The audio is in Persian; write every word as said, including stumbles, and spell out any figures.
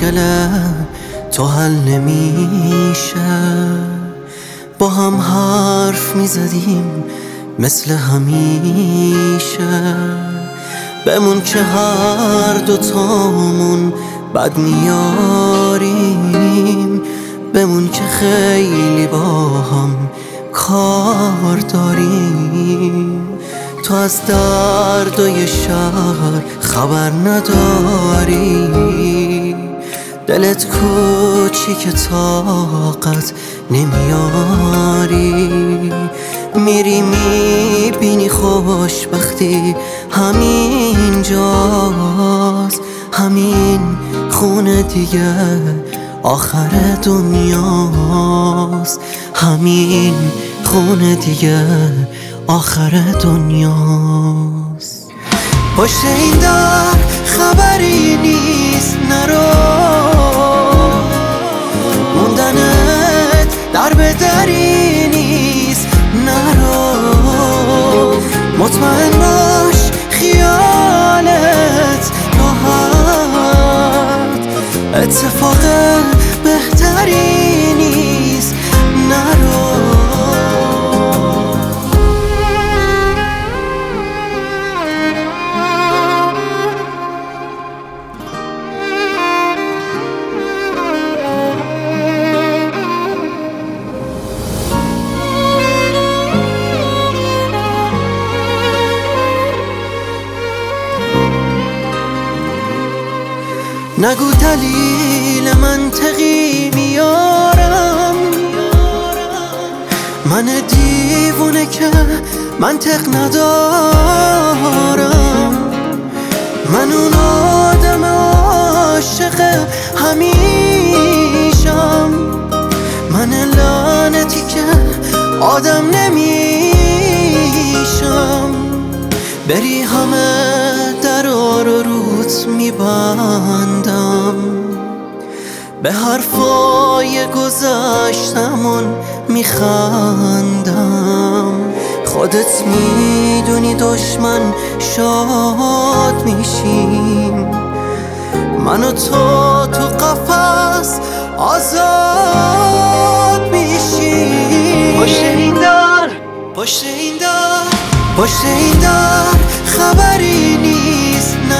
مشکل تو حل نمیشه. با هم حرف میزدیم مثل همیشه، بمون که هر دوتامون بد میاریم، بمون که خیلی با هم کار داریم. تو از دردای شهر خبر نداری، دلت کوچیک طاقت نمیاری. میری میبینی خوشبختی همین جاست، همین خونه دیگه آخر دنیاست، همین خونه دیگه آخر دنیاست. پشت این در خبری نیست، نرو موندنت در به دری نیست، نرو مطمئن باش خیالت راحت، اتفاق بهتری نیست، نرو. نگو دلیل منطقی میارم، من دیوونه که منطق ندارم، من اون آدم عاشق همیشم، من لعنتی که آدم نمیشم. بری همه درا رو روت میبندم، به حرفای گذشتمون میخندم. خودت میدونی دشمن شاد میشیم، من و تو تو قفس آزاد میشیم. پشت این در پشت این در پشت این در خبری نیست، نه